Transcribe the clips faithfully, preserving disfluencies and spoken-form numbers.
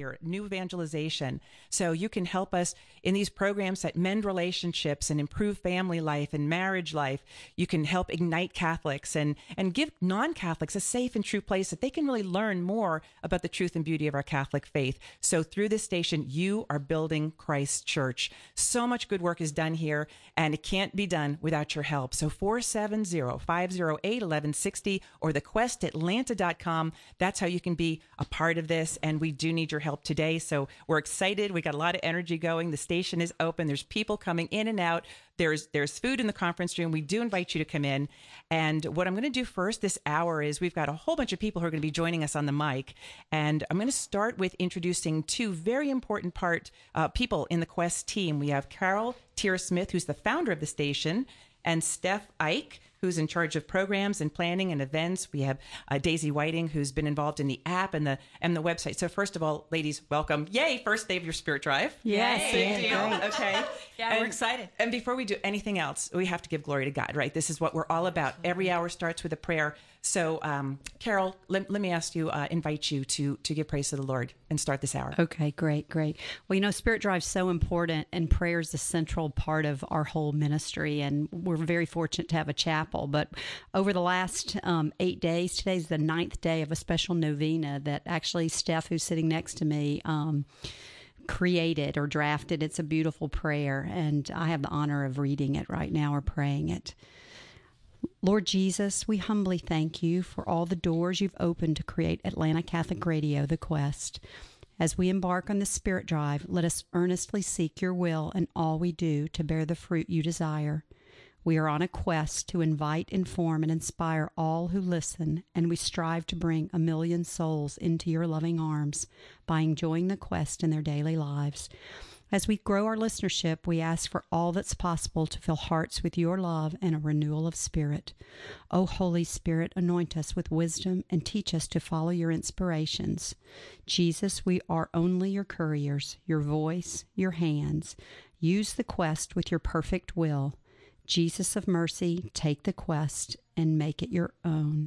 here, new evangelization. So you can help us in these programs that mend relationships and improve family life and marriage life. You can help ignite Catholics and, and give non-Catholics a safe and true place that they can really learn more about the truth and beauty of our Catholic faith. So through this station, you are building Christ Church. So much good work is done here, and it can't be done without your help. So four seven zero, five zero eight, one one six zero or the quest atlanta dot com. That's how you can be a part of this, and we do need your help today. So we're excited. We got a lot of energy going. The station is open. There's people coming in and out. There's there's food in the conference room. We do invite you to come in. And what I'm going to do first this hour is we've got a whole bunch of people who are going to be joining us on the mic. And I'm going to start with introducing two very important part uh, people in the Quest team. We have Carol Tierra-Smith, who's the founder of the station, and Steph Ike, who's in charge of programs and planning and events. We have uh, Daisy Whiting, who's been involved in the app and the and the website. So first of all, ladies, welcome. Yay, first day of your Spirit Drive. Yes. Big deal. Okay. Yeah, and, we're excited. And before we do anything else, we have to give glory to God, right? This is what we're all about. Every hour starts with a prayer. So, um, Carol, let, let me ask you, uh, invite you to to give praise to the Lord and start this hour. Okay, great, great. Well, you know, Spirit Drive's so important, and prayer is the central part of our whole ministry, and we're very fortunate to have a chapel. But over the last um, eight days, today's the ninth day of a special novena that actually Steph, who's sitting next to me, um, created or drafted. It's a beautiful prayer, and I have the honor of reading it right now or praying it. Lord Jesus, we humbly thank you for all the doors you've opened to create Atlanta Catholic Radio, The Quest. As we embark on this Spirit Drive, let us earnestly seek your will in all we do to bear the fruit you desire. We are on a quest to invite, inform, and inspire all who listen, and we strive to bring a million souls into your loving arms by enjoying the quest in their daily lives. As we grow our listenership, we ask for all that's possible to fill hearts with your love and a renewal of spirit. O Holy Spirit, anoint us with wisdom and teach us to follow your inspirations. Jesus, we are only your couriers, your voice, your hands. Use the quest with your perfect will. Jesus of mercy, take the quest and make it your own.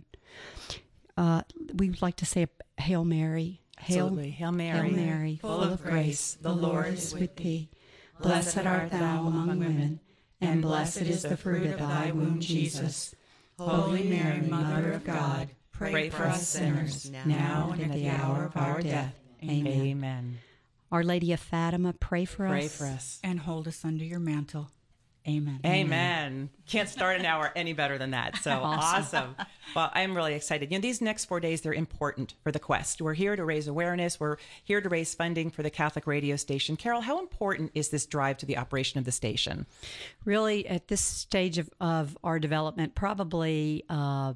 Uh, we would like to say a Hail Mary. Hail, Absolutely. Hail Mary, Hail Mary, full of grace, the Lord is with thee. Blessed art thou among women, and blessed is the fruit of thy womb, Jesus. Holy Mary, Mother of God, pray for us sinners, now and at the hour of our death. Amen. Amen. Our Lady of Fatima, pray for Pray us. for us. And hold us under your mantle. Amen. Amen. Can't start an hour any better than that. So awesome. awesome. Well, I'm really excited. You know, these next four days, they're important for the Quest. We're here to raise awareness. We're here to raise funding for the Catholic radio station. Carol, how important is this drive to the operation of the station? Really, at this stage of, of our development, probably uh,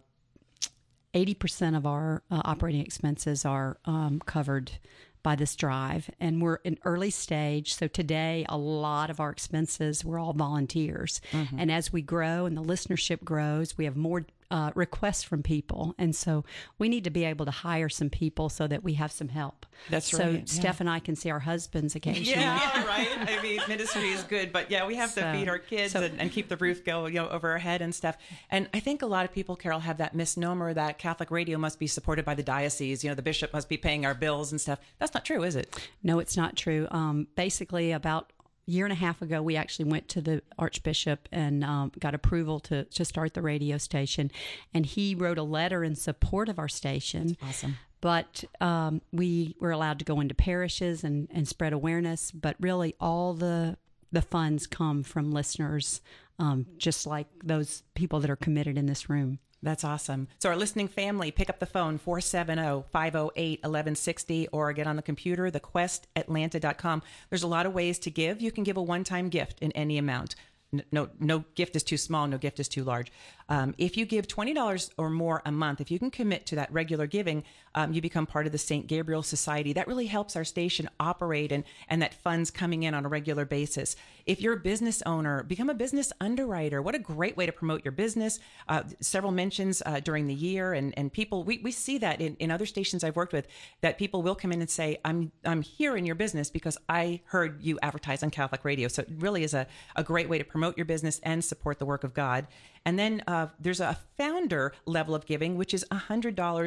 eighty percent of our uh, operating expenses are um, covered by this drive, and we're in early stage. So today, a lot of our expenses, we're all volunteers. Mm-hmm. And as we grow and the listenership grows, we have more uh, requests from people. And so we need to be able to hire some people so that we have some help. That's so right. So Steph yeah. and I can see our husbands occasionally. Yeah, right. I mean, ministry is good, but yeah, we have to so, feed our kids so, and, and keep the roof going, you know, over our head and stuff. And I think a lot of people, Carol, have that misnomer that Catholic radio must be supported by the diocese. You know, the bishop must be paying our bills and stuff. That's not true, is it? No, it's not true. Um, basically, about a year and a half ago, we actually went to the Archbishop and um, got approval to, to start the radio station. And he wrote a letter in support of our station. Awesome. But um, we were allowed to go into parishes and, and spread awareness. But really, all the the funds come from listeners, um, just like those people that are committed in this room. That's awesome. So our listening family, pick up the phone, four seven zero, five zero eight, one one six zero, or get on the computer, the quest atlanta dot com. There's a lot of ways to give. You can give a one-time gift in any amount. No, no gift is too small. No gift is too large. Um, if you give twenty dollars or more a month, if you can commit to that regular giving, um, you become part of the Saint Gabriel Society. That really helps our station operate and, and that funds coming in on a regular basis. If you're a business owner, become a business underwriter. What a great way to promote your business. Uh, several mentions uh, during the year, and, and people, we, we see that in, in other stations I've worked with, that people will come in and say, I'm I'm here in your business because I heard you advertise on Catholic radio. So it really is a, a great way to promote your business and support the work of God. And then uh, there's a founder level of giving, which is one hundred dollars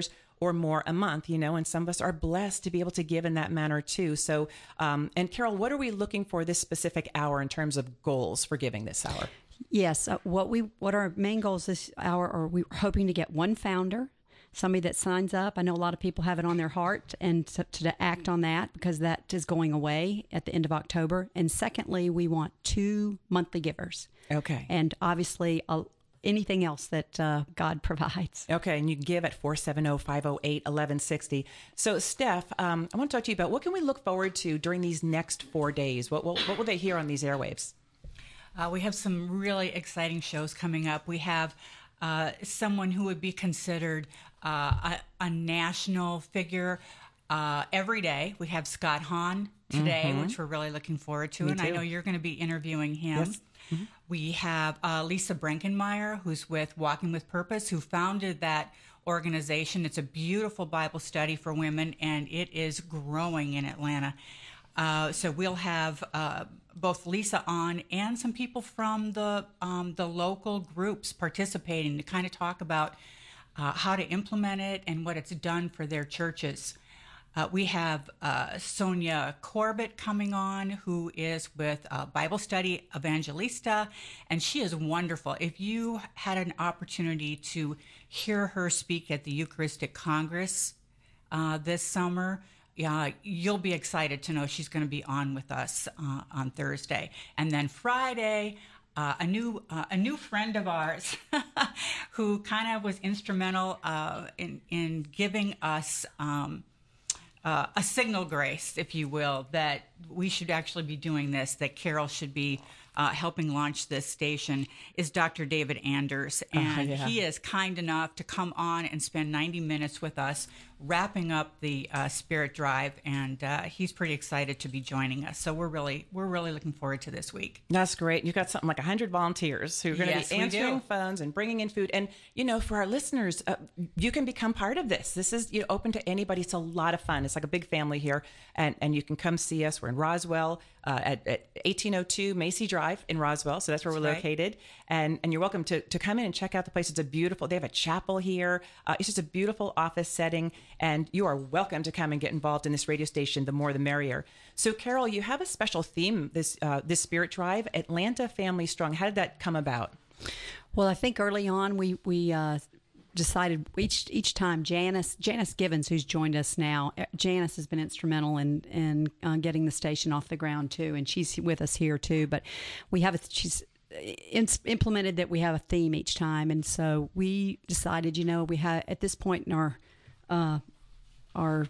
or more a month, you know, and some of us are blessed to be able to give in that manner too. So, um, and Carol, what are we looking for this specific hour in terms of goals for giving this hour? Yes. Uh, what we what our main goals this hour are, we're hoping to get one founder, somebody that signs up. I know a lot of people have it on their heart, and to, to act on that, because that is going away at the end of October. And secondly, we want two monthly givers. Okay. And obviously, uh, anything else that uh, God provides. Okay, and you can give at four seven zero, five zero eight, one one six zero. So, Steph, um, I want to talk to you about what can we look forward to during these next four days? What, what, what will they hear on these airwaves? Uh, we have some really exciting shows coming up. We have uh, someone who would be considered uh, a, a national figure uh, every day. We have Scott Hahn today, mm-hmm. which we're really looking forward to. Me and too. I know you're going to be interviewing him. Yes. Mm-hmm. We have uh, Lisa Brenkenmeyer, who's with Walking with Purpose, who founded that organization. It's a beautiful Bible study for women, and it is growing in Atlanta. Uh, so we'll have uh, both Lisa on and some people from the um, the local groups participating to kind of talk about uh, how to implement it and what it's done for their churches. Uh, we have uh, Sonia Corbett coming on, who is with uh, Bible Study Evangelista, and she is wonderful. If you had an opportunity to hear her speak at the Eucharistic Congress uh, this summer, yeah, you'll be excited to know she's going to be on with us uh, on Thursday. And then Friday, uh, a new uh, a new friend of ours who kind of was instrumental uh, in, in giving us um, uh, a signal grace, if you will, that we should actually be doing this, that Carol should be uh, helping launch this station, is Doctor David Anders. And uh, yeah. he is kind enough to come on and spend ninety minutes with us, wrapping up the uh, Spirit Drive, and uh, he's pretty excited to be joining us. So we're really we're really looking forward to this week. That's great. You've got something like one hundred volunteers who are going to Yes, be we answering do. phones and bringing in food. And, you know, for our listeners, uh, you can become part of this. This is you know, open to anybody. It's a lot of fun. It's like a big family here. And, and you can come see us. We're in Roswell uh, at, at eighteen oh two Macy Drive in Roswell. So that's where That's we're right. located. And, and you're welcome to, to come in and check out the place. It's a beautiful, they have a chapel here. Uh, it's just a beautiful office setting. And you are welcome to come and get involved in this radio station. The more, the merrier. So, Carol, you have a special theme this uh, this Spirit Drive, Atlanta Family Strong. How did that come about? Well, I think early on we we uh, decided each each time Janice Janice Givens, who's joined us now, Janice has been instrumental in in uh, getting the station off the ground too, and she's with us here too. But we have a, she's in, implemented that we have a theme each time, and so we decided, you know, we have at this point in our uh, our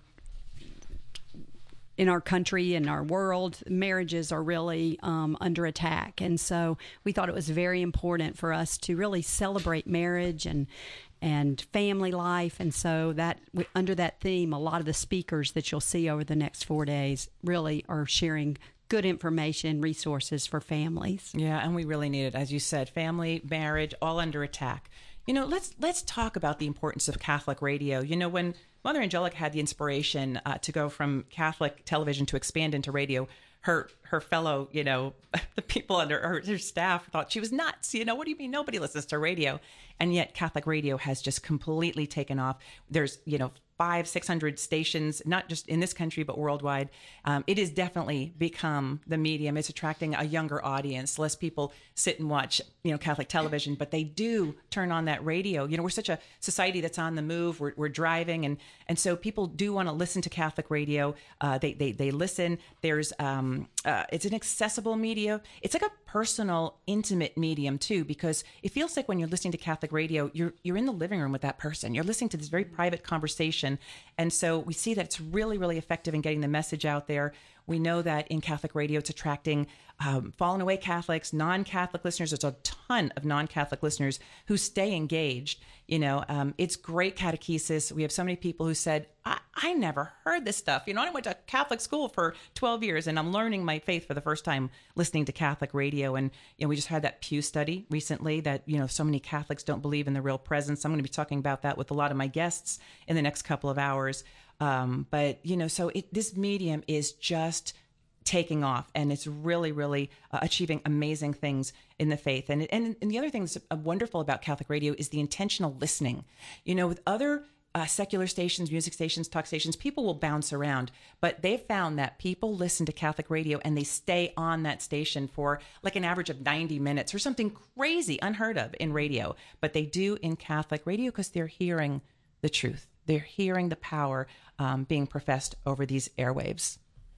in our country and our world, marriages are really um, under attack. And so we thought it was very important for us to really celebrate marriage and and family life. And so that under that theme, a lot of the speakers that you'll see over the next four days really are sharing good information, resources for families. Yeah, and we really need it. As you said, family, marriage, all under attack. You know, let's let's talk about the importance of Catholic radio. You know, when Mother Angelica had the inspiration uh, to go from Catholic television to expand into radio, her her fellow, you know, the people under her, her staff thought she was nuts. You know, what do you mean nobody listens to radio? And yet Catholic radio has just completely taken off. There's, you know, five, six hundred stations, not just in this country, but worldwide. Um, it has definitely become the medium. It's attracting a younger audience. Less people sit and watch, you know, Catholic television, but they do turn on that radio. You know, we're such a society that's on the move. We're, we're driving. And, and so people do want to listen to Catholic radio. Uh, they, they, they listen. There's, um, uh, it's an accessible media. It's like a personal, intimate medium too, because it feels like when you're listening to Catholic radio, you're, you're in the living room with that person. You're listening to this very private conversation. And so we see that it's really, really effective in getting the message out there. We know that in Catholic radio, it's attracting um, fallen away Catholics, non-Catholic listeners. There's a ton of non-Catholic listeners who stay engaged. You know, um, it's great catechesis. We have so many people who said, I, I never heard this stuff. You know, I went to Catholic school for twelve years and I'm learning my faith for the first time listening to Catholic radio. And, you know, we just had that Pew study recently that, you know, so many Catholics don't believe in the real presence. I'm going to be talking about that with a lot of my guests in the next couple of hours. Um, but, you know, so it, this medium is just taking off and it's really, really uh, achieving amazing things in the faith. And, and, and the other thing that's wonderful about Catholic radio is the intentional listening. You know, with other uh, secular stations, music stations, talk stations, people will bounce around. But they've found that people listen to Catholic radio and they stay on that station for like an average of ninety minutes or something crazy, unheard of in radio. But they do in Catholic radio because they're hearing the truth. They're hearing the power um, being professed over these airwaves.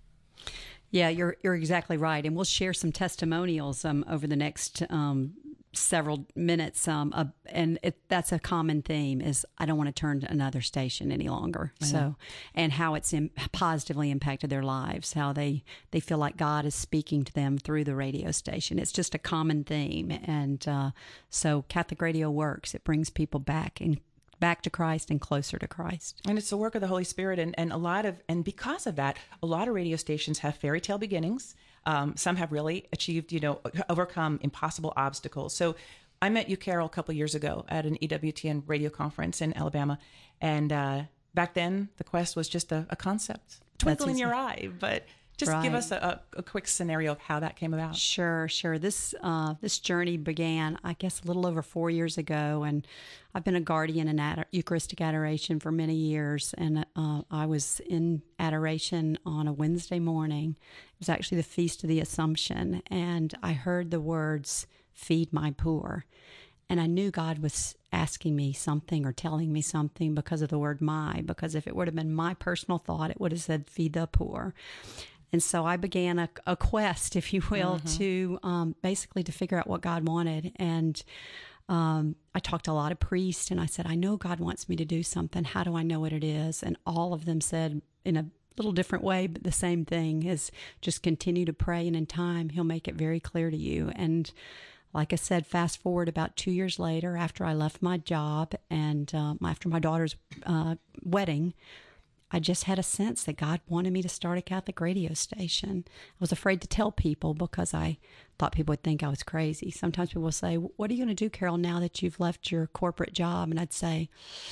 Yeah, you're you're exactly right, and we'll share some testimonials um, over the next um, several minutes. Um, uh, and it, that's a common theme: is I don't want to turn to another station any longer. Mm-hmm. So, and how it's in, positively impacted their lives, how they they feel like God is speaking to them through the radio station. It's just a common theme, and uh, so Catholic radio works. It brings people back and. back to Christ and closer to Christ. And it's the work of the Holy Spirit. And, and a lot of, and because of that, a lot of radio stations have fairy tale beginnings. Um, some have really achieved, you know, overcome impossible obstacles. So I met you, Carol, a couple of years ago at an E W T N radio conference in Alabama. And uh, back then the quest was just a, a concept, twinkle in your eye, but just right. give us a, a quick scenario of how that came about. Sure, sure. This uh, this journey began, I guess, a little over four years ago, and I've been a guardian in ad- Eucharistic adoration for many years, and uh, I was in adoration on a Wednesday morning. It was actually the Feast of the Assumption, and I heard the words, "Feed my poor." And I knew God was asking me something or telling me something because of the word "my," because if it would have been my personal thought, it would have said, "Feed the poor." And so I began a, a quest, if you will, mm-hmm. to um, basically to figure out what God wanted. And um, I talked to a lot of priests, and I said, I know God wants me to do something. How do I know what it is? And all of them said in a little different way, but the same thing, is just continue to pray, and in time, He'll make it very clear to you. And like I said, fast forward about two years later, after I left my job and um, after my daughter's uh, wedding, I just had a sense that God wanted me to start a Catholic radio station. I was afraid to tell people because I thought people would think I was crazy. Sometimes people will say, what are you going to do, Carol, now that you've left your corporate job? And I'd say,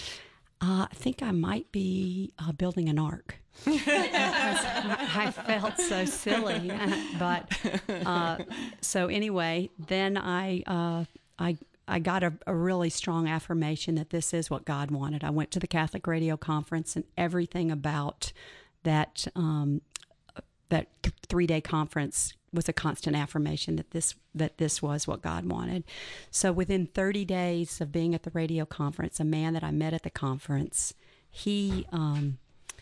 uh, I think I might be uh, building an ark. I felt so silly. But uh, so anyway, then I, uh, I, I got a, a really strong affirmation that this is what God wanted. I went to the Catholic Radio Conference, and everything about that um, that th- three-day conference was a constant affirmation that this that this was what God wanted. So within thirty days of being at the radio conference, a man that I met at the conference, he um,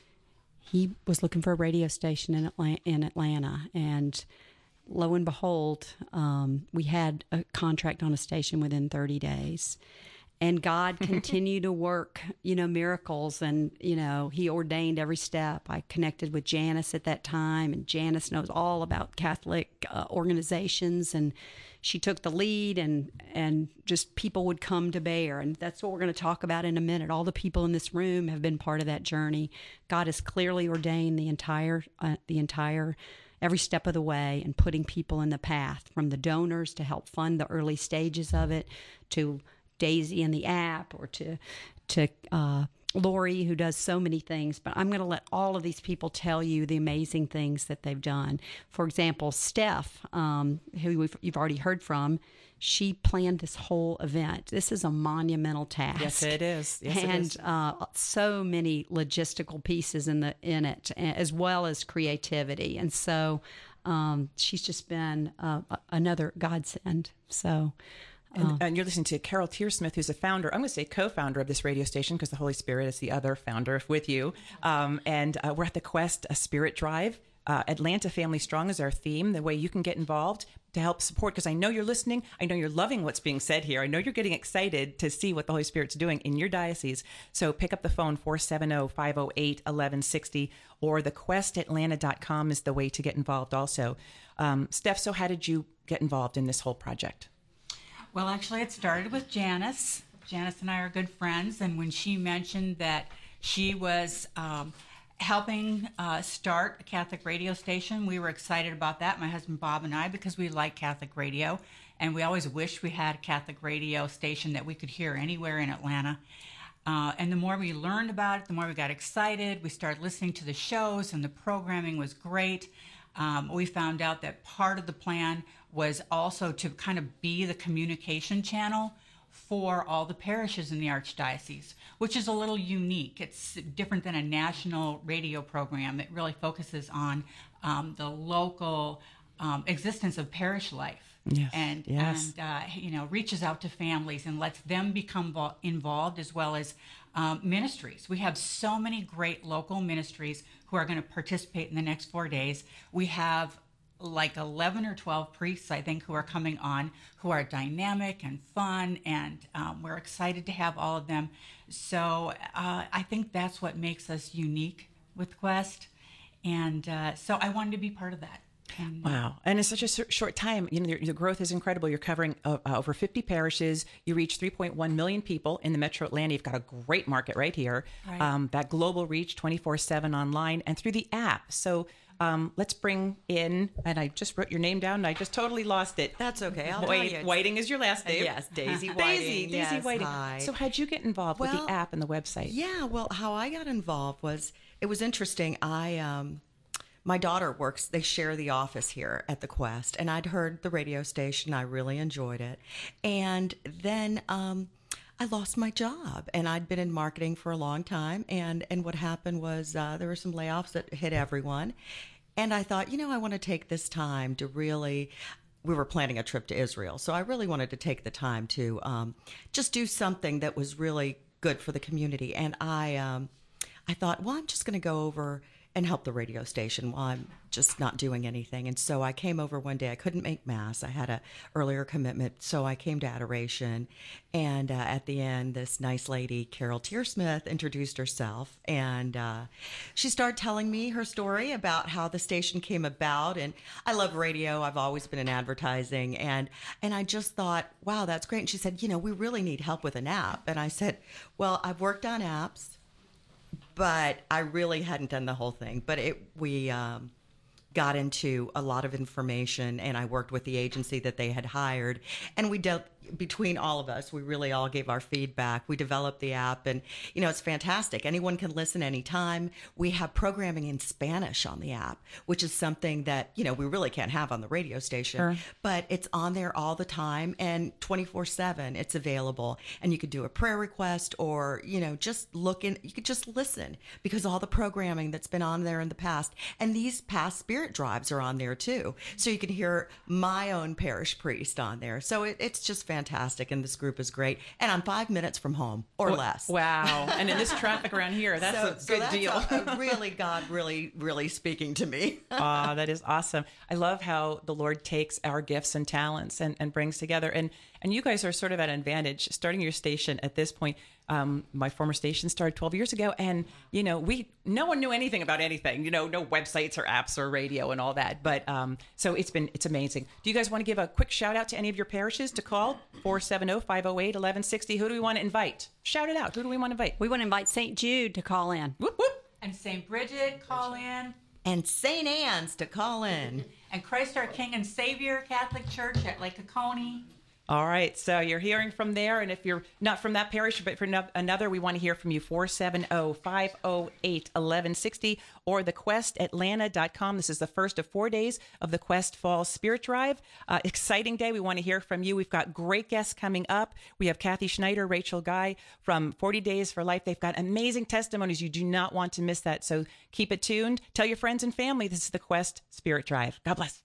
he was looking for a radio station in Atlanta, in Atlanta, and lo and behold, um, we had a contract on a station within thirty days. And God continued to work, you know, miracles. And, you know, He ordained every step. I connected with Janice at that time, and Janice knows all about Catholic uh, organizations. And she took the lead, and, and just people would come to bear. And that's what we're going to talk about in a minute. All the people in this room have been part of that journey. God has clearly ordained the entire, uh, the entire every step of the way, and putting people in the path, from the donors to help fund the early stages of it, to Daisy and the app, or to to uh, Lori, who does so many things. But I'm going to let all of these people tell you the amazing things that they've done. For example, Steph, um, who we've, you've already heard from, she planned this whole event. This is a monumental task. Yes, it is. Yes, and it is. Uh, so many logistical pieces in the in it, as well as creativity. And so um, she's just been uh, another godsend. So. And, and you're listening to Carol Tearsmith, who's a founder, I'm going to say co-founder of this radio station, because the Holy Spirit is the other founder with you. Um, and uh, we're at the Quest, a Spirit Drive. Uh, Atlanta Family Strong is our theme, the way you can get involved to help support, because I know you're listening. I know you're loving what's being said here. I know you're getting excited to see what the Holy Spirit's doing in your diocese. So pick up the phone, four seven zero, five zero eight, one one six zero, or the quest atlanta dot com is the way to get involved also. Um, Steph, so how did you get involved in this whole project? Well, actually, it started with Janice. Janice and I are good friends, and when she mentioned that she was um, helping uh, start a Catholic radio station, we were excited about that, my husband Bob and I, because we like Catholic radio, and we always wished we had a Catholic radio station that we could hear anywhere in Atlanta. Uh, and the more we learned about it, the more we got excited. We started listening to the shows, and the programming was great. Um, we found out that part of the plan was also to kind of be the communication channel for all the parishes in the Archdiocese, which is a little unique. It's different than a national radio program. It really focuses on um, the local um, existence of parish life. Yes, and yes. and uh, you know, reaches out to families and lets them become vo- involved, as well as um, ministries. We have so many great local ministries who are going to participate in the next four days. We have like eleven or twelve priests, I think, who are coming on, who are dynamic and fun, and um, we're excited to have all of them. So uh, I think that's what makes us unique with Quest, and uh, so I wanted to be part of that. And, wow. And in such a s- short time, you know, your, your growth is incredible. You're covering uh, uh, over fifty parishes. You reach three point one million people in the metro Atlanta. You've got a great market right here. Right. Um, that global reach, twenty-four seven online and through the app. So um, let's bring in, and I just wrote your name down and I just totally lost it. That's okay. I'll White- tell you. Whiting is your last name. Yes, Daisy Whiting. Daisy, Daisy yes, Whiting. hi. So how'd you get involved with Well, the app and the website? Yeah, well, how I got involved was, it was interesting. I, um, my daughter works, they share the office here at the Quest, and I'd heard the radio station. I really enjoyed it. And then um, I lost my job, and I'd been in marketing for a long time. And, and what happened was uh, there were some layoffs that hit everyone. And I thought, you know, I want to take this time to really, we were planning a trip to Israel. So I really wanted to take the time to um, just do something that was really good for the community. And I, um, I thought, well, I'm just going to go over and help the radio station while I'm just not doing anything. And so I came over one day. I couldn't make Mass. I had a earlier commitment. So I came to Adoration. And uh, at the end, this nice lady, Carol Tearsmith, introduced herself. And uh, she started telling me her story about how the station came about. And I love radio. I've always been in advertising. And, and I just thought, wow, that's great. And she said, you know, we really need help with an app. And I said, well, I've worked on apps, but I really hadn't done the whole thing. But it, we um, got into a lot of information, and I worked with the agency that they had hired, and we dealt between all of us. We really all gave our feedback. We developed the app, and you know, it's fantastic. Anyone can listen anytime. We have programming in Spanish on the app, which is something that, you know, we really can't have on the radio station. Sure. But it's on there all the time, and twenty-four seven it's available. And you could do a prayer request, or, you know, just look in, you could just listen, because all the programming that's been on there in the past, and these past spirit drives are on there too. So you can hear my own parish priest on there. So it, it's just fantastic, and this group is great. And I'm five minutes from home or Well, less. Wow. And in this traffic around here, that's so, a so good that's deal. a- a really, God really, really speaking to me. Ah, that is awesome. I love how the Lord takes our gifts and talents and, and brings together. And and you guys are sort of at an advantage starting your station at this point. Um, my former station started twelve years ago, and you know, we no one knew anything about anything. You know, no websites or apps or radio and all that. But um, so it's been it's amazing. Do you guys want to give a quick shout out to any of your parishes to call four seven zero, five zero eight, one one six zero? Who do we want to invite? Shout it out. Who do we want to invite? We want to invite Saint Jude to call in. Whoop whoop. and Saint Bridget, call in. And Saint Anne's to call in. And Christ our King and Savior Catholic Church at Lake Oconee. All right, so you're hearing from there, and if you're not from that parish, but from another, we want to hear from you, four seven zero, five zero eight, one one six zero, or the quest atlanta dot com. This is the first of four days of the Quest Fall Spirit Drive. Uh, exciting day. We want to hear from you. We've got great guests coming up. We have Kathy Schneider, Rachel Guy from forty days for Life. They've got amazing testimonies. You do not want to miss that, so keep it tuned. Tell your friends and family this is the Quest Spirit Drive. God bless.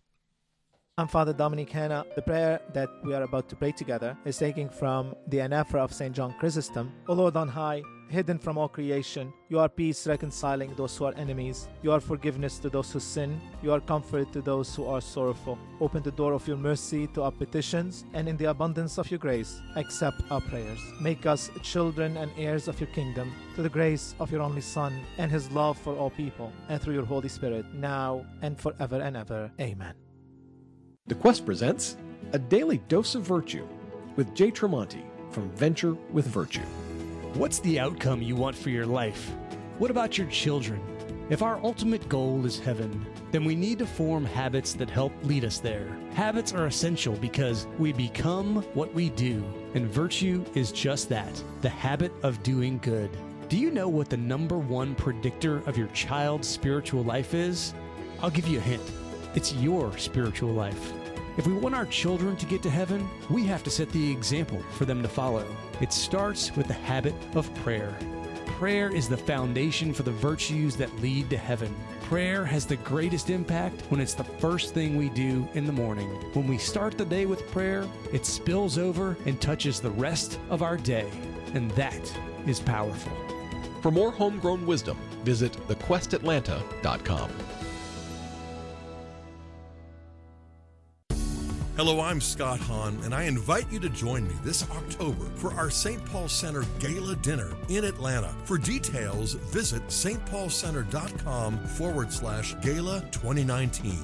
I'm Father Dominic Hanna. The prayer that we are about to pray together is taken from the anaphora of Saint John Chrysostom. O Lord on high, hidden from all creation, you are peace reconciling those who are enemies. You are forgiveness to those who sin. You are comfort to those who are sorrowful. Open the door of your mercy to our petitions, and in the abundance of your grace, accept our prayers. Make us children and heirs of your kingdom, to the grace of your only Son and his love for all people, and through your Holy Spirit, now and forever and ever. Amen. The Quest presents A Daily Dose of Virtue with Jay Tremonti from Venture with Virtue. What's the outcome you want for your life? What about your children? If our ultimate goal is heaven, then we need to form habits that help lead us there. Habits are essential because we become what we do, and virtue is just that, the habit of doing good. Do you know what the number one predictor of your child's spiritual life is? I'll give you a hint. It's your spiritual life. If we want our children to get to heaven, we have to set the example for them to follow. It starts with the habit of prayer. Prayer is the foundation for the virtues that lead to heaven. Prayer has the greatest impact when it's the first thing we do in the morning. When we start the day with prayer, it spills over and touches the rest of our day. And that is powerful. For more homegrown wisdom, visit the quest atlanta dot com. Hello, I'm Scott Hahn, and I invite you to join me this October for our Saint Paul Center Gala Dinner in Atlanta. For details, visit stpaulcenter.com forward slash Gala 2019.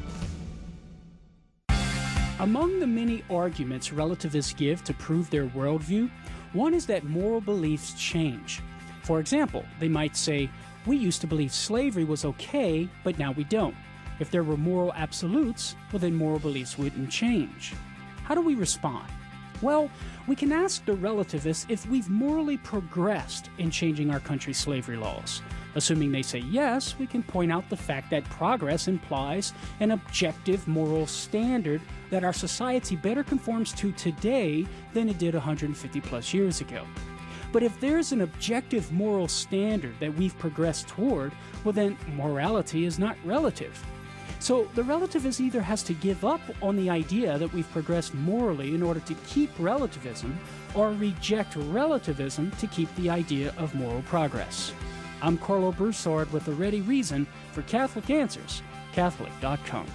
Among the many arguments relativists give to prove their worldview, one is that moral beliefs change. For example, they might say, we used to believe slavery was okay, but now we don't. If there were moral absolutes, well then moral beliefs wouldn't change. How do we respond? Well, we can ask the relativists if we've morally progressed in changing our country's slavery laws. Assuming they say yes, we can point out the fact that progress implies an objective moral standard that our society better conforms to today than it did one hundred fifty plus years ago. But if there's an objective moral standard that we've progressed toward, well then morality is not relative. So the relativist either has to give up on the idea that we've progressed morally in order to keep relativism, or reject relativism to keep the idea of moral progress. I'm Carlo Broussard with a ready reason for Catholic Answers, Catholic dot com.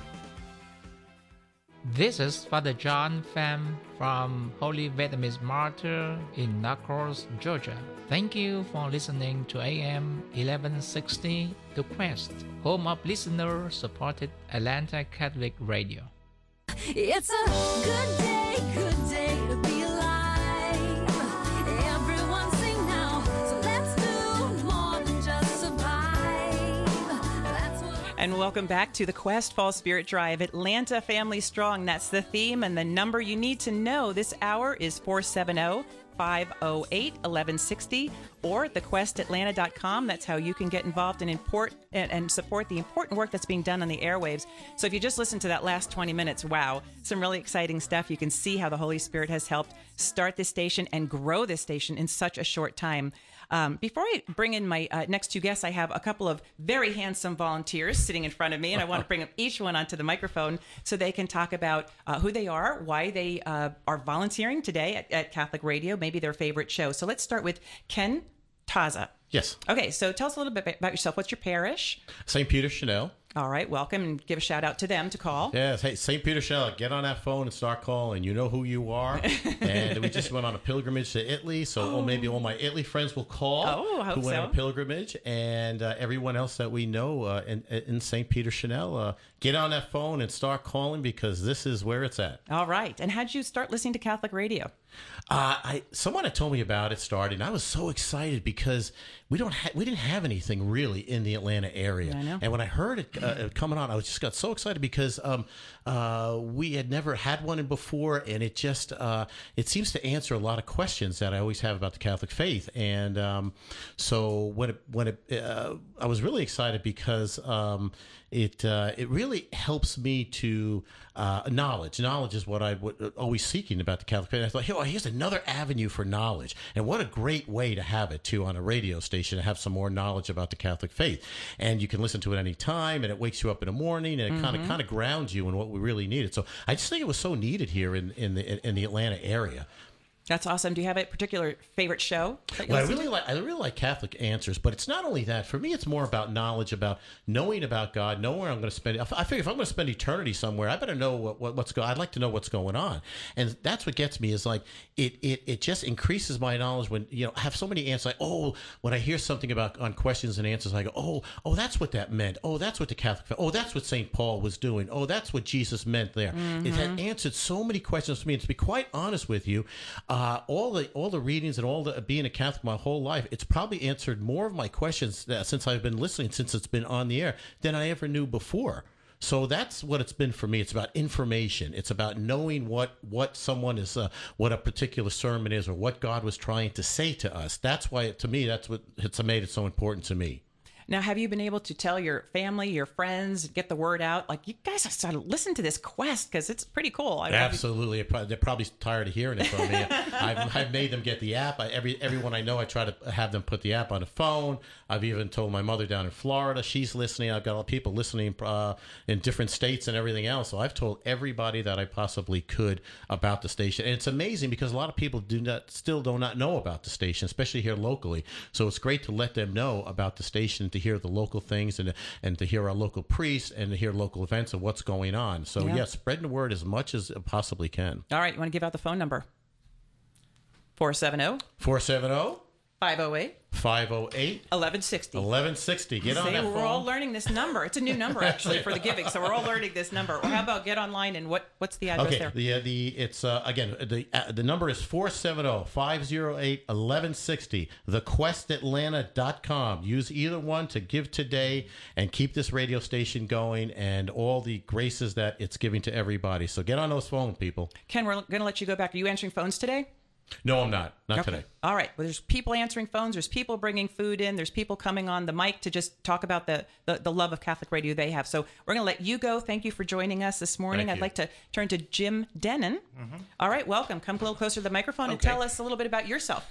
This is Father John Pham from Holy Vietnamese Martyr in Nuckrose, Georgia. Thank you for listening to A M eleven sixty The Quest, home of listener-supported Atlanta Catholic Radio. It's a good day, good day to be alive. Everyone sing now, so let's do more than just survive. That's what And welcome back to the Quest Fall Spirit Drive, Atlanta Family Strong. That's the theme, and the number you need to know this hour is four seven zero, five oh eight, eleven sixty or the quest atlanta dot com. That's how you can get involved and import and, and support the important work that's being done on the airwaves. So if you just listened to that last twenty minutes, wow, some really exciting stuff. You can see how the Holy Spirit has helped start this station and grow this station in such a short time. Um, before I bring in my uh, next two guests, I have a couple of very handsome volunteers sitting in front of me, and I want to bring up each one onto the microphone so they can talk about uh, who they are, why they uh, are volunteering today at, at Catholic Radio, maybe their favorite show. So let's start with Ken Taza. Yes. Okay, so tell us a little bit about yourself. What's your parish? Saint Peter Chanel. All right, welcome, and give a shout out to them to call. Yes, hey, Saint Peter Chanel, get on that phone and start calling. You know who you are. And we just went on a pilgrimage to Italy, so oh. maybe all my Italy friends will call. Oh, I hope who went so. on a pilgrimage, and uh, everyone else that we know uh, in, in Saint Peter Chanel, uh, get on that phone and start calling, because this is where it's at. All right, and how did you start listening to Catholic radio? Uh, I someone had told me about it starting, and I was so excited because we don't ha- we didn't have anything really in the Atlanta area. I know. And when I heard it uh, coming on, I was just got so excited because um, uh, we had never had one before, and it just uh, it seems to answer a lot of questions that I always have about the Catholic faith. And um, so when it when it uh, I was really excited because um, it uh, it really helps me to uh, knowledge. Knowledge is what I was always seeking about the Catholic faith. I thought, hey, well, here's another avenue for knowledge, and what a great way to have it too on a radio station, to have some more knowledge about the Catholic faith. And you can listen to it any time, and it wakes you up in the morning, and it kind of kind of grounds you in what we really needed. So I just think it was so needed here in in the in the Atlanta area. That's awesome. Do you have a particular favorite show? Well, I really like I really like Catholic Answers, but it's not only that. For me, it's more about knowledge, about knowing about God, knowing where I'm going to spend. I figure if I'm going to spend eternity somewhere, I better know what, what, what's going. I'd like to know what's going on, and that's what gets me. Is like it it it just increases my knowledge when you know I have so many answers. Like oh, when I hear something about on questions and answers, I go oh oh that's what that meant. Oh, that's what the Catholic. Oh, that's what Saint Paul was doing. Oh, that's what Jesus meant there. Mm-hmm. It had answered so many questions for me. And to be quite honest with you, uh, all the all the readings and all the being a Catholic my whole life, it's probably answered more of my questions that, since I've been listening, since it's been on the air, than I ever knew before. So that's what it's been for me. It's about information. It's about knowing what what someone is, uh, what a particular sermon is, or what God was trying to say to us. That's why, it, to me, that's what it's made it so important to me. Now, have you been able to tell your family, your friends, get the word out? Like, you guys have to listen to this Quest because it's pretty cool. I Absolutely. They're probably tired of hearing it from me. I've, I've made them get the app. I, every everyone I know, I try to have them put the app on the phone. I've even told my mother down in Florida, she's listening. I've got a lot of people listening uh, in different states and everything else. So I've told everybody that I possibly could about the station. And it's amazing because a lot of people do not still do not know about the station, especially here locally. So it's great to let them know about the station, to hear the local things and and to hear our local priests and to hear local events of what's going on. So Yeah. yeah, spreading the word as much as it possibly can. All right, you want to give out the phone number? four seven zero, four seven zero, five oh eight, five oh eight, eleven sixty. eleven sixty. Get on See, that we're phone. all learning this number. It's a new number actually for the giving, so we're all learning this number. Or how about get online and what? What's the address Okay, there? the uh, the it's uh, again the uh, the number is four seven zero, five oh eight, eleven sixty. the quest atlanta dot com. Use either one to give today and keep this radio station going and all the graces that it's giving to everybody. So get on those phones, people. Ken, we're going to let you go back. Are you answering phones today? No, I'm not. Not Okay. today. All right. Well, there's people answering phones. There's people bringing food in. There's people coming on the mic to just talk about the, the, the love of Catholic radio they have. So we're going to let you go. Thank you for joining us this morning. Thank I'd you. like to turn to Jim Denon. Mhm. All right. Welcome. Come a little closer to the microphone and Okay. tell us a little bit about yourself.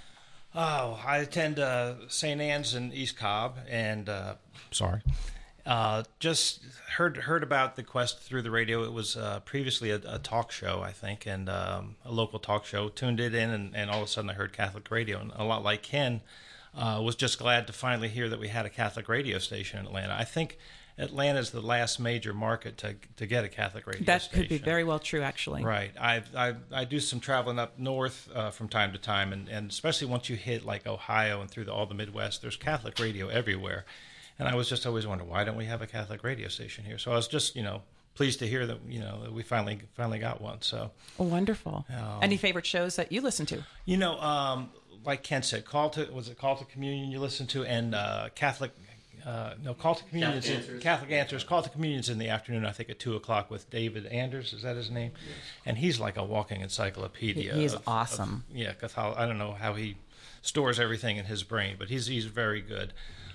Oh, I attend uh, Saint Anne's in East Cobb, and uh, sorry, uh, just heard heard about the Quest through the radio. It was uh, previously a, a talk show, I think, and um, a local talk show. Tuned it in, and, and all of a sudden I heard Catholic radio, and a lot like Ken, uh, was just glad to finally hear that we had a Catholic radio station in Atlanta. I think Atlanta is the last major market to to get a Catholic radio That station. could be very well true, actually. Right. I I I do some traveling up north uh, from time to time, and, and especially once you hit like Ohio and through the, all the Midwest, there's Catholic radio everywhere. And I was just always wondering, why don't we have a Catholic radio station here? So I was just, you know, pleased to hear that, you know, that we finally finally got one. So Oh, wonderful. Um, Any favorite shows that you listen to? you know, um, like Ken said, call to was it Call to Communion you listened to, and uh, Catholic. Uh, no, Call to Communion. Catholic is in- Answers. Catholic Answers. Call to Communion's in the afternoon. I think at two o'clock with David Anders. Is that his name? Yes. And he's like a walking encyclopedia. He is of- awesome. of- yeah, Catholic. I don't know how he stores everything in his brain, but he's he's very good.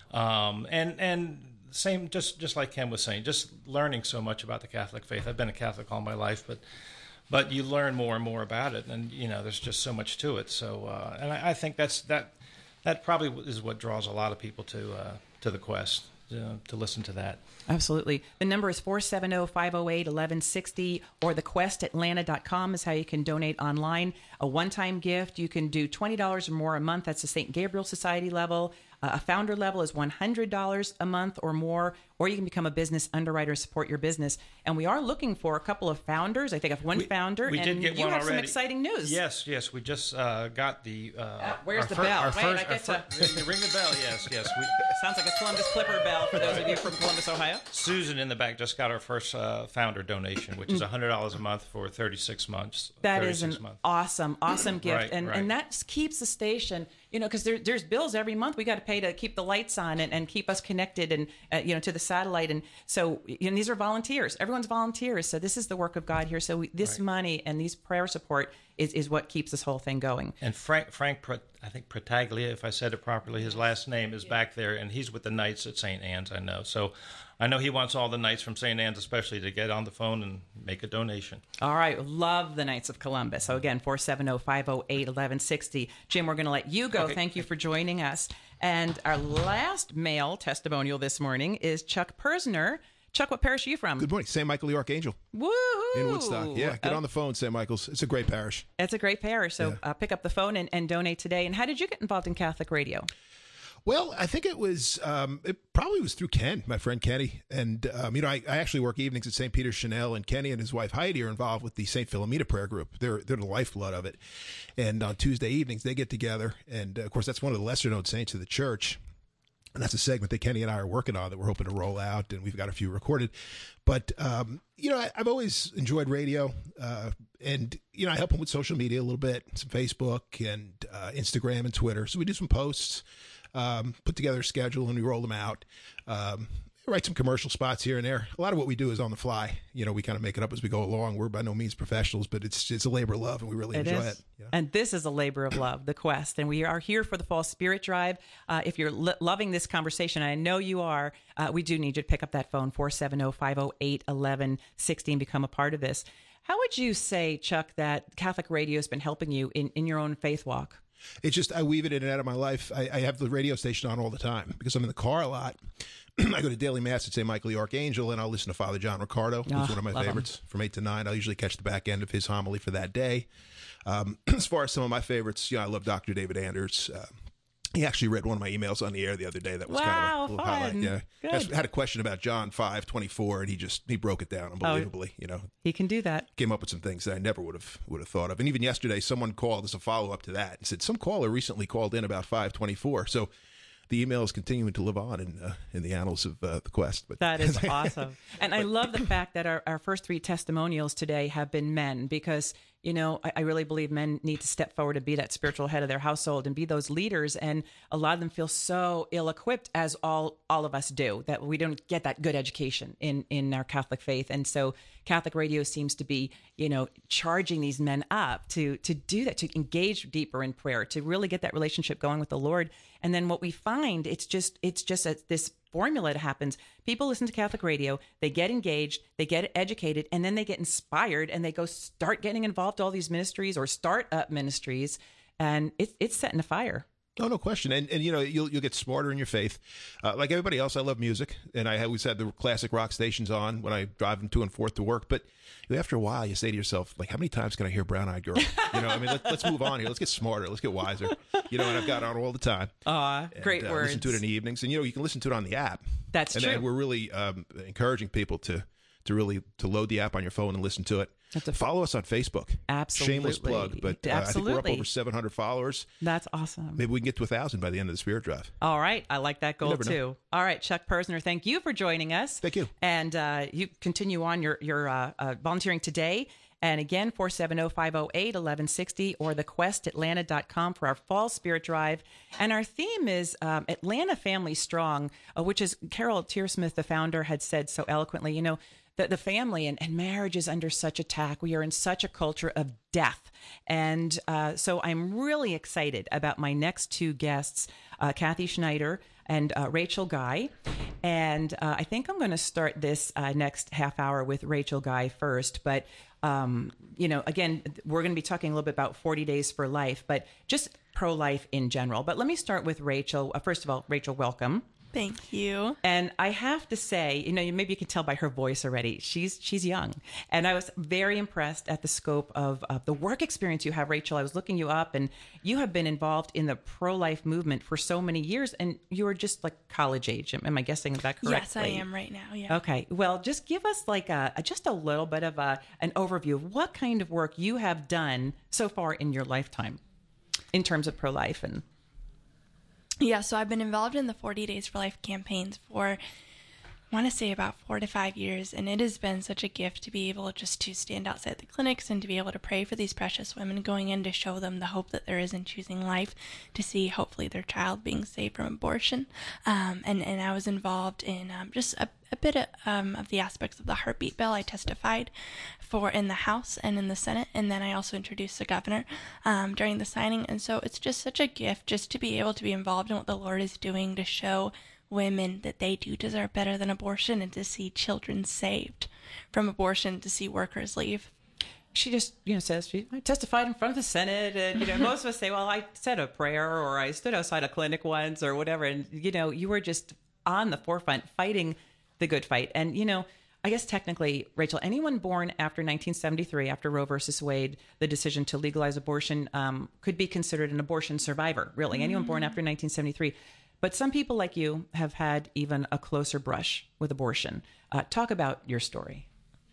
Um, and and same, just just like Ken was saying, just learning so much about the Catholic faith. I've been a Catholic all my life, but but you learn more and more about it, and you know there's just so much to it. So uh, and I, I think that's that that probably is what draws a lot of people to uh, to the Quest, uh, to listen to that. Absolutely. The number is four seven zero, five oh eight, eleven sixty, or the quest atlanta dot com is how you can donate online. A one-time gift, you can do twenty dollars or more a month. That's the Saint Gabriel Society level. Uh, a founder level is one hundred dollars a month or more, or you can become a business underwriter, support your business. And we are looking for a couple of founders. I think of one We- founder, we and did get you one have some already. exciting news. Yes, yes, we just uh, got the. Uh, Uh, where's our the fir- bell? Our Wait, first, I get our to- fir- ring the bell. Yes, yes. We, Sounds like a Columbus Clipper bell for those of you from Columbus, Ohio. Susan in the back just got our first uh, founder donation, which is one hundred dollars a month for thirty-six months. That is thirty-six an months. awesome, awesome gift, Right, and right. and that keeps the station, you know, because there, there's bills every month we got to pay to keep the lights on and, and keep us connected and uh, you know to the satellite, and so you know, these are volunteers. Everyone's volunteers, so this is the work of God here. So we, this Right. money and these prayer support is is what keeps this whole thing going. And Frank, Frank, Pro- I think Protaglia, if I said it properly, his last name is back there, and he's with the Knights at Saint Anne's. I know, so I know he wants all the Knights from Saint Anne's, especially, to get on the phone and make a donation. All right, love the Knights of Columbus. So again, four seven zero, five oh eight, eleven sixty. Jim, we're going to let you go. Okay. Thank you for joining us. And our last male testimonial this morning is Chuck Persner. Chuck, what parish are you from? Good morning. Saint Michael the Archangel. Woohoo! In Woodstock. Yeah, get Oh, on the phone, Saint Michael's. It's a great parish. It's a great parish. So Yeah. uh, pick up the phone and, and donate today. And how did you get involved in Catholic radio? Well, I think it was, um, it probably was through Ken, my friend Kenny. And, um, you know, I, I actually work evenings at Saint Peter's Chanel, and Kenny and his wife Heidi are involved with the Saint Philomena prayer group. They're, they're the lifeblood of it. And on Tuesday evenings, they get together. And, uh, of course, that's one of the lesser known saints of the church. And that's a segment that Kenny and I are working on that we're hoping to roll out, and we've got a few recorded. But, um, you know, I, I've always enjoyed radio, uh, and, you know, I help them with social media a little bit, some Facebook and uh, Instagram and Twitter. So we do some posts, um, put together a schedule, and we roll them out. Um, write some commercial spots here and there. A lot of what we do is on the fly. You know, we kind of make it up as we go along. We're by no means professionals, but it's it's a labor of love, and we really It enjoy is. it. Yeah. And this is a labor of love, the quest. And we are here for the Fall Spirit Drive. Uh, if you're lo- loving this conversation, and I know you are, uh, we do need you to pick up that phone, four seven zero, five zero eight, one one one six, and become a part of this. How would you say, Chuck, that Catholic radio has been helping you in, in your own faith walk? It's just I weave it in and out of my life. I, I have the radio station on all the time because I'm in the car a lot. I go to daily mass at Saint Michael the Archangel, and I'll listen to Father John Ricardo, who's Oh, one of my love favorites, from eight to nine. I'll usually catch the back end of his homily for that day. Um, as far as some of my favorites, you know, I love Doctor David Anders. Uh, he actually read one of my emails on the air the other day. That was Wow, kind of a little fun. highlight. Yeah, Good. Asked- had a question about John five twenty-four, and he just he broke it down unbelievably. you know, He can do that. came up with some things that I never would have would have thought of. And even yesterday, someone called as a follow up to that and said some caller recently called in about five twenty-four. So the email is continuing to live on in uh, in the annals of uh, the quest. But That is awesome. And I love the fact that our, our first three testimonials today have been men because, you know, I, I really believe men need to step forward and be that spiritual head of their household and be those leaders. And a lot of them feel so ill-equipped, as all all of us do, that we don't get that good education in, in our Catholic faith. And so Catholic radio seems to be, you know, charging these men up to to do that, to engage deeper in prayer, to really get that relationship going with the Lord. And then what we find, it's just it's just a, this formula that happens. People listen to Catholic radio, they get engaged, they get educated, and then they get inspired, and they go start getting involved in all these ministries or start up ministries, and it's it's setting a fire. Oh, no question. And, and you know, you'll you'll get smarter in your faith. Uh, like everybody else, I love music, and I always had the classic rock stations on when I drive to and forth to work. But you know, after a while, you say to yourself, like, how many times can I hear Brown Eyed Girl? You know, I mean, let, let's move on here. Let's get smarter. Let's get wiser. You know, and I've got it on all the time. Aw, great uh, words. Listen to it in the evenings. And, you know, you can listen to it on the app. That's and, true. And we're really um, encouraging people to to really to load the app on your phone and listen to it. Follow us on Facebook. Absolutely. Shameless plug, but uh, I think we're up over seven hundred followers. That's awesome. Maybe we can get to one thousand by the end of the Spirit Drive. All right. I like that goal never know. too. All right, Chuck Persner, thank you for joining us. Thank you. And uh, you continue on your, your uh, uh, volunteering today. And again, four seven zero, five zero eight, one one six zero or the quest atlanta dot com for our Fall Spirit Drive. And our theme is um, Atlanta Family Strong, uh, which is Carol Tearsmith, the founder, had said so eloquently, you know, that the family and, and marriage is under such attack. We are in such a culture of death. And uh, so I'm really excited about my next two guests, uh, Kathy Schneider and uh, Rachel Guy. And uh, I think I'm going to start this uh, next half hour with Rachel Guy first. But, um, you know, again, we're going to be talking a little bit about forty days for life, but just pro-life in general. But let me start with Rachel. Uh, first of all, Rachel, welcome. Thank you. And I have to say, you know, maybe you can tell by her voice already, she's she's young. And I was very impressed at the scope of, of the work experience you have, Rachel. I was looking you up, and you have been involved in the pro-life movement for so many years, and you were just like college age. Am, am I guessing that correctly? Yes, I am right now, yeah. Okay. Well, just give us like a, a just a little bit of a, an overview of what kind of work you have done so far in your lifetime in terms of pro-life. And Yeah, so I've been involved in the forty Days for Life campaigns for, I want to say about four to five years, and it has been such a gift to be able just to stand outside the clinics and to be able to pray for these precious women going in to show them the hope that there is in choosing life, to see hopefully their child being saved from abortion. Um, and, and I was involved in um, just a, a bit of, um, of the aspects of the heartbeat bill. I testified for in the House and in the Senate, and then I also introduced the governor um, during the signing. And so it's just such a gift just to be able to be involved in what the Lord is doing to show women that they do deserve better than abortion, and to see children saved from abortion, to see workers leave. she just, you know, says she I testified in front of the Senate, and you know, most of us say, well, I said a prayer, or I stood outside a clinic once, or whatever. And you know, you were just on the forefront fighting the good fight. And you know, I guess technically, Rachel, anyone born after nineteen seventy-three, after Roe versus Wade, the decision to legalize abortion, um, could be considered an abortion survivor. Really, mm-hmm. anyone born after nineteen seventy-three. But some people like you have had even a closer brush with abortion. Uh, talk about your story.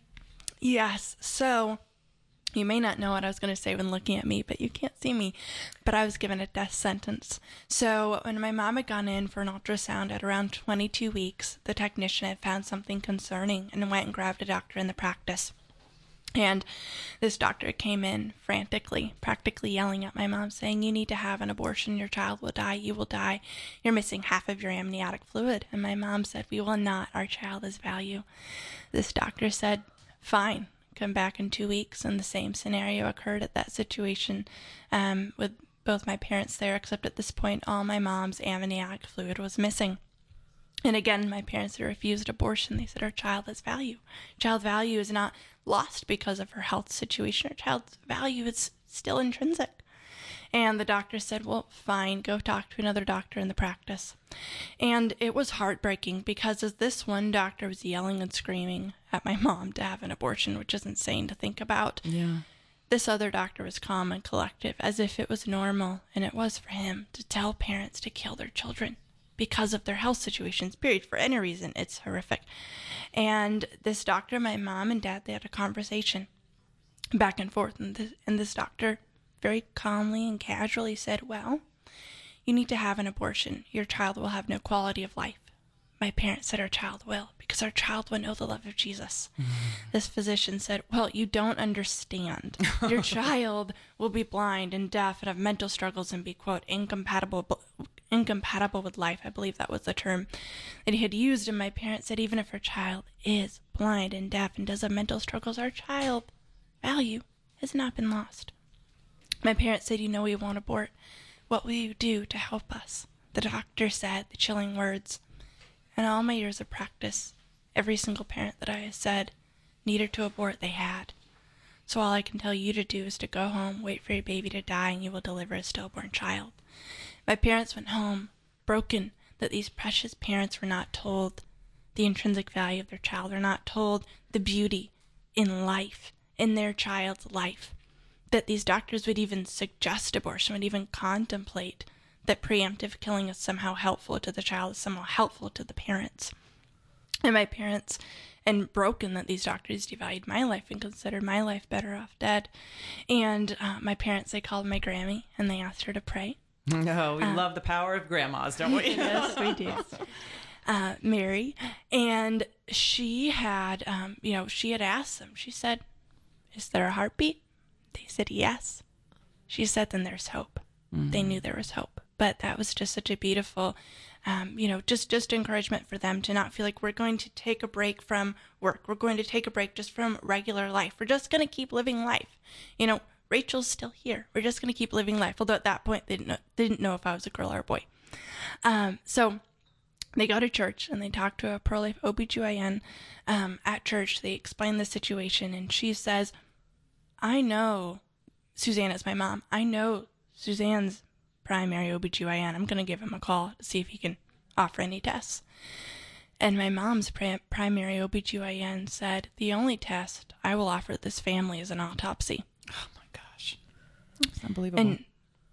Yes. So you may not know what I was going to say when looking at me, but you can't see me. But I was given a death sentence. So when my mom had gone in for an ultrasound at around twenty-two weeks, the technician had found something concerning and went and grabbed a doctor in the practice. And this doctor came in frantically, practically yelling at my mom, saying, "You need to have an abortion. Your child will die. You will die. You're missing half of your amniotic fluid." And my mom said, "We will not. Our child is value." This doctor said, "Fine. Come back in two weeks." And the same scenario occurred at that situation um, with both my parents there, except at this point, all my mom's amniotic fluid was missing. And again, my parents had refused abortion. They said, "Our child has value. Child value is not lost because of her health situation. Her child's value is still intrinsic." And the doctor said, "Well, fine, go talk to another doctor in the practice." And it was heartbreaking because as this one doctor was yelling and screaming at my mom to have an abortion, which is insane to think about. Yeah. This other doctor was calm and collective, as if it was normal, and it was for him to tell parents to kill their children because of their health situations, period. For any reason, it's horrific. And this doctor, my mom and dad, they had a conversation back and forth, and this, and this doctor very calmly and casually said, "Well, you need to have an abortion. Your child will have no quality of life." My parents said, "Our child will, because our child will know the love of Jesus." Mm-hmm. This physician said, "Well, you don't understand. Your child will be blind and deaf and have mental struggles and be, quote, incompatible incompatible with life." I believe that was the term that he had used. And my parents said, even if her child is blind and deaf and does have mental struggles, our child value has not been lost. My parents said, "You know we won't abort. What will you do to help us?" The doctor said the chilling words. In all my years of practice, every single parent that I have said needed to abort, they had. So all I can tell you to do is to go home, wait for your baby to die, and you will deliver a stillborn child. My parents went home broken that these precious parents were not told the intrinsic value of their child, were not told the beauty in life, in their child's life, that these doctors would even suggest abortion, would even contemplate that preemptive killing is somehow helpful to the child, is somehow helpful to the parents. And my parents, and broken that these doctors devalued my life and considered my life better off dead. And uh, my parents, they called my Grammy and they asked her to pray. No, we uh, love the power of grandmas, don't we? Yes, we do. Uh, Mary, and she had, um, you know, she had asked them, she said, "Is there a heartbeat?" They said, "Yes." She said, "Then there's hope." Mm-hmm. They knew there was hope. But that was just such a beautiful, um, you know, just, just encouragement for them to not feel like we're going to take a break from work. We're going to take a break just from regular life. We're just going to keep living life. You know, Rachel's still here. We're just going to keep living life. Although at that point, they didn't know, they didn't know if I was a girl or a boy. Um, so they go to church and they talk to a pro-life O B G Y N um, at church. They explain the situation. And she says, "I know Suzanne is my mom. I know Suzanne's primary O B G Y N. I'm going to give him a call to see if he can offer any tests." And my mom's pri- primary O B G Y N said, "The only test I will offer this family is an autopsy." Oh my gosh. It's unbelievable. And,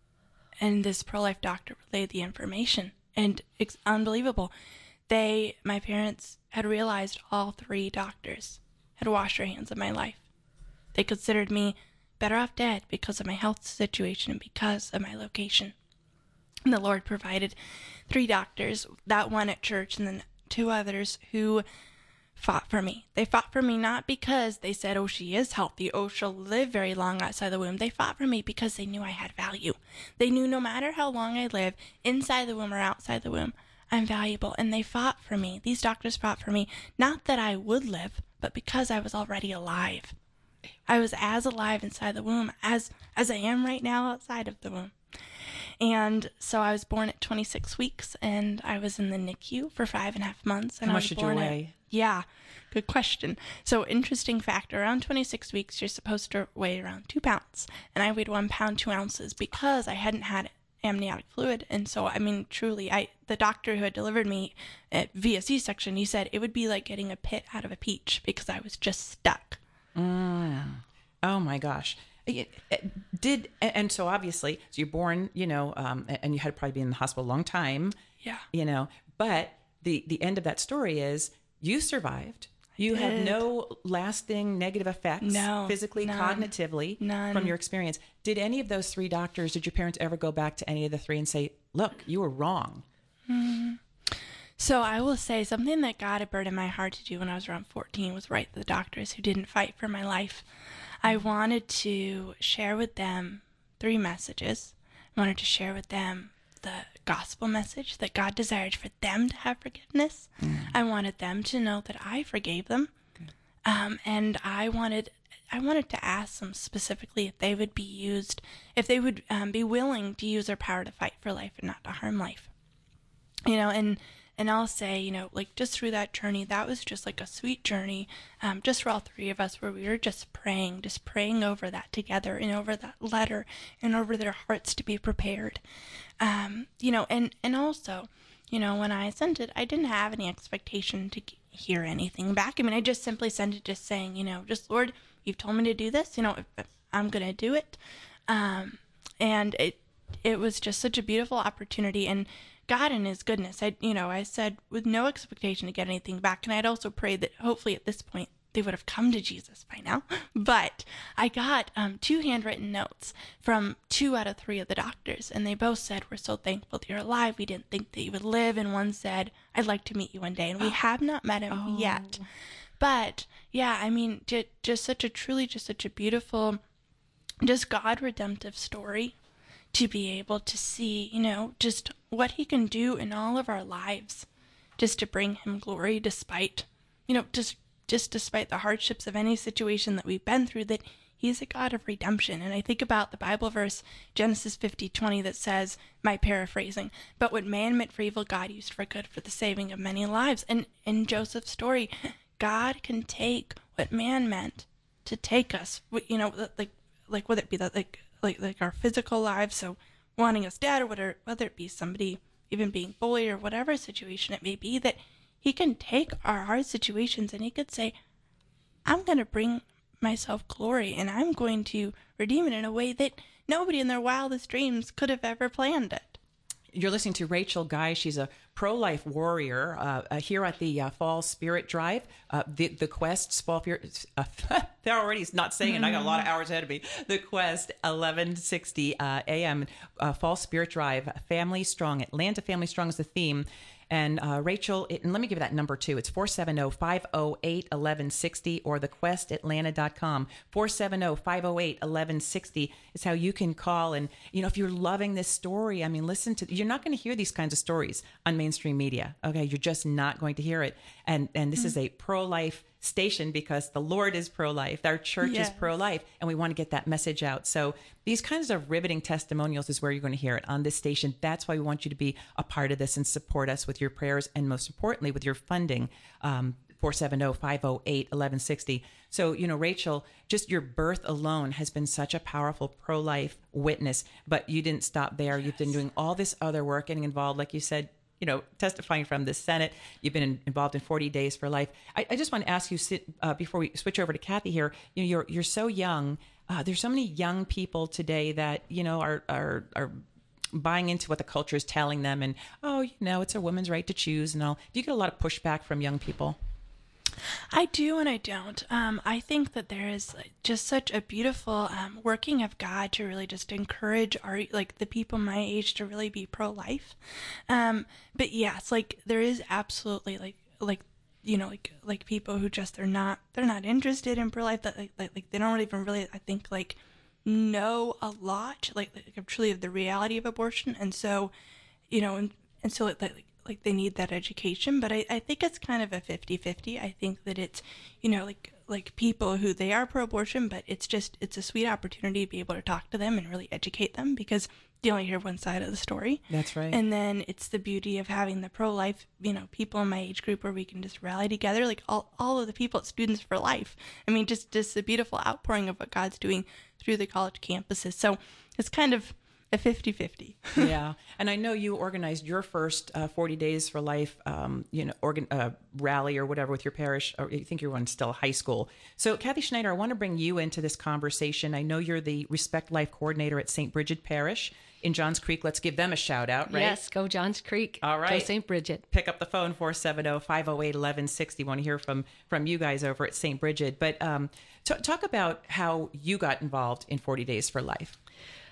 and this pro-life doctor relayed the information, and it's unbelievable. They, my parents, had realized all three doctors had washed their hands of my life. They considered me better off dead because of my health situation and because of my location. And the Lord provided three doctors, that one at church, and then two others who fought for me. They fought for me not because they said, "Oh, she is healthy. Oh, she'll live very long outside the womb." They fought for me because they knew I had value. They knew no matter how long I live, inside the womb or outside the womb, I'm valuable. And they fought for me. These doctors fought for me, not that I would live, but because I was already alive. I was as alive inside the womb as as I am right now outside of the womb. And so I was born at twenty-six weeks, and I was in the N I C U for five and a half months. And How I much was did you born weigh? At, yeah, good question. So interesting fact, around twenty-six weeks, you're supposed to weigh around two pounds. And I weighed one pound, two ounces because I hadn't had amniotic fluid. And so, I mean, truly, I the doctor who had delivered me at via C-section, he said it would be like getting a pit out of a peach because I was just stuck. Mm. Oh my gosh. Did, and so obviously, so you're born, you know, um, and you had to probably be in the hospital a long time. Yeah. You know, but the, the end of that story is you survived. You I have did. no lasting negative effects, No, physically, none. cognitively, None. from your experience. Did any of those three doctors, did your parents ever go back to any of the three and say, "Look, you were wrong"? Mm-hmm. So I will say something that God had burned in my heart to do when I was around fourteen was write to the doctors who didn't fight for my life. I wanted to share with them three messages. I wanted to share with them the gospel message that God desired for them to have forgiveness. Mm. I wanted them to know that I forgave them. Um, and I wanted I wanted to ask them specifically if they would be used, if they would um, be willing to use their power to fight for life and not to harm life. You know, and And I'll say, you know, like just through that journey, that was just like a sweet journey, um, just for all three of us, where we were just praying, just praying over that together and over that letter and over their hearts to be prepared. Um, you know, and, and also, you know, when I sent it, I didn't have any expectation to hear anything back. I mean, I just simply sent it just saying, you know, just, Lord, you've told me to do this, you know, I'm going to do it. Um, and it, it was just such a beautiful opportunity. And God in his goodness, I, you know, I said with no expectation to get anything back. And I'd also prayed that hopefully at this point they would have come to Jesus by now. But I got um, two handwritten notes from two out of three of the doctors. And they both said, we're so thankful that you're alive. We didn't think that you would live. And one said, I'd like to meet you one day. And we have not met him oh. yet. But yeah, I mean, just, just such a truly, just such a beautiful, just God redemptive story. To be able to see, you know, just what he can do in all of our lives, just to bring him glory despite, you know, just just despite the hardships of any situation that we've been through, that he's a God of redemption. And I think about the Bible verse, Genesis fifty twenty, that says, my paraphrasing, but what man meant for evil, God used for good, for the saving of many lives. And in Joseph's story, God can take what man meant to take us, you know, like, like whether it be that, like, like like our physical lives, so wanting us dead, or whether, whether it be somebody even being bullied or whatever situation it may be, that he can take our hard situations and he could say, I'm going to bring myself glory and I'm going to redeem it in a way that nobody in their wildest dreams could have ever planned it. You're listening to Rachel Guy. She's a pro-life warrior uh, uh, here at the uh, Fall Spirit Drive. Uh, the, the Quest, Fall Spirit, uh, they're already not saying it. I got a lot of hours ahead of me. The Quest, eleven sixty uh, A M, uh, Fall Spirit Drive, Family Strong. Atlanta Family Strong is the theme. And uh, Rachel, it, and let me give you that number too. It's four seven zero, five zero eight, one one six zero or the quest atlanta dot com. four seven zero, five zero eight, one one six zero is how you can call. And, you know, if you're loving this story, I mean, listen to, you're not going to hear these kinds of stories on mainstream media. Okay. You're just not going to hear it. And, and this mm-hmm. is a pro-life station because the Lord is pro-life. Our church yes. is pro-life, and we want to get that message out. So these kinds of riveting testimonials is where you're going to hear it on this station. That's why we want you to be a part of this and support us with your prayers and, most importantly, with your funding. Um, four seven zero, five zero eight, one one six zero. So, you know, Rachel, just your birth alone has been such a powerful pro-life witness, but you didn't stop there. Yes. You've been doing all this other work, getting involved, like you said, you know, testifying from the Senate. You've been in, involved in forty Days for Life. I, I just want to ask you, sit, uh, before we switch over to Kathy here, you know, you're you're so young. Uh, there's so many young people today that, you know, are are are buying into what the culture is telling them, and oh, you know, it's a woman's right to choose and all. Do you get a lot of pushback from young people? I do and I don't. Um, I think that there is just such a beautiful um, working of God to really just encourage our, like the people my age to really be pro-life. Um, but yes, like there is absolutely like, like, you know, like, like people who just, they're not, they're not interested in pro-life, that like, like, like they don't even really, I think like know a lot, like, like truly of the reality of abortion. And so, you know, and, and so like, like like they need that education, but I, I think it's kind of a fifty-fifty. I think that it's, you know, like like people who they are pro-abortion, but it's just, it's a sweet opportunity to be able to talk to them and really educate them, because you only hear one side of the story. That's right. And then it's the beauty of having the pro-life, you know, people in my age group where we can just rally together, like all, all of the people at Students for Life. I mean, just, just the beautiful outpouring of what God's doing through the college campuses. So it's kind of a fifty-fifty. Yeah. And I know you organized your first uh, forty Days for Life, um, you know, organ, uh, rally or whatever with your parish, or I think you're on still high school. So Kathy Schneider, I want to bring you into this conversation. I know you're the Respect Life coordinator at Saint Bridget Parish in Johns Creek. Let's give them a shout out, right? Yes, go Johns Creek. All right. Go Saint Bridget. Pick up the phone, four seven zero, five zero eight, one one six zero. Want to hear from, from you guys over at Saint Bridget. But um, t- talk about how you got involved in forty Days for Life.